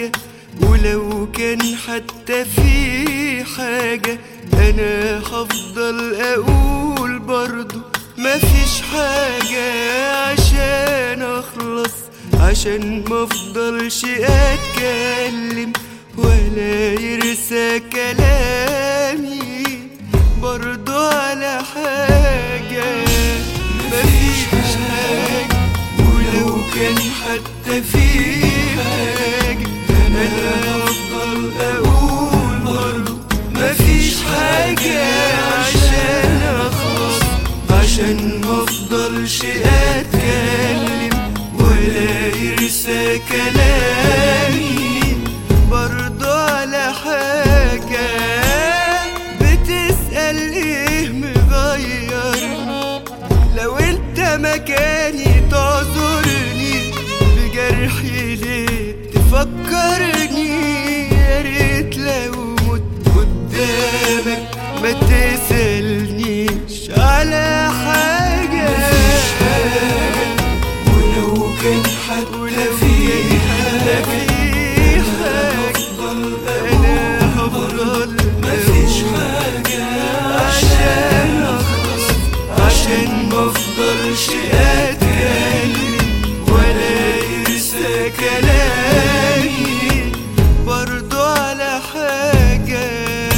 حاجة، ولو كان حتى في حاجة أنا هفضل أقول برضو مفيش حاجة، عشان أخلص، عشان مفضلش أتكلم ولا يرسى كلامي برضو على حاجة. مفيش حاجة، ولو كان حتى في حاجة أنا هفضل أقول برضو مفيش حاجة، عشان أخلص، عشان مفضلش أتكلم ولا يرسى كلامي برضو على حاجة. بتسأل إيه مغيرني؟ لو أنت مكاني تعذرني بجرحي ليه تفكرني؟ يا ريت لو مت قدامك ما تسألنيش على حاجة. مفيش حاجة، ولو كان حتى في حاجة أنا هفضل مفيش حاجة، عشان أخلص، عشان مفضلش أتكلم ولا يرسى كلامي برضو على حاجة.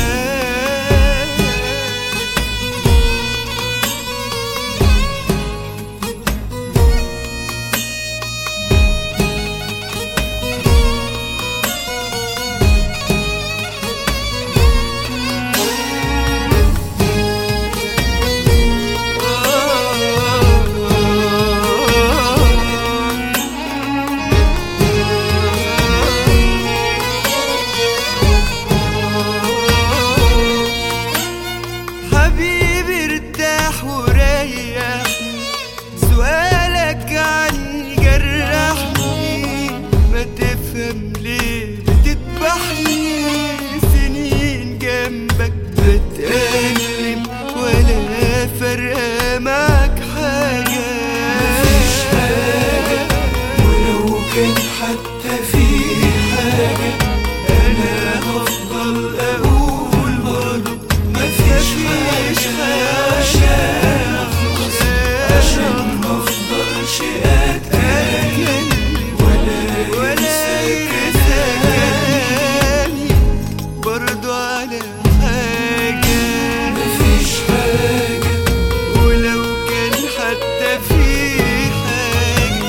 حبيبي ارتاح وريحني، سؤالك عني جرحني، ما تفهم ليه بتذبحني؟ سنين جنبك بتألم ولا فارقة معاك حاجة. مفيش حاجة، ولو كان حتى في حاجة أنا هفضل أقول برضو مفيش حاجة، عشان أخلص، عشان مفضلش أتكلم ولا يرسى كلامي برضو على حاجة. مفيش حاجة، ولو كان حتى في حاجة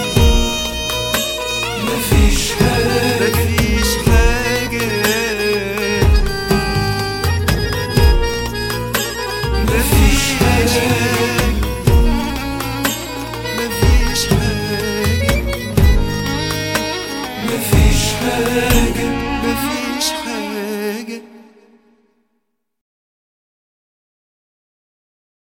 مفيش حاجة، مفيش حاجة، مفيش حاجة، مفيش حاجة، مفيش حاجة.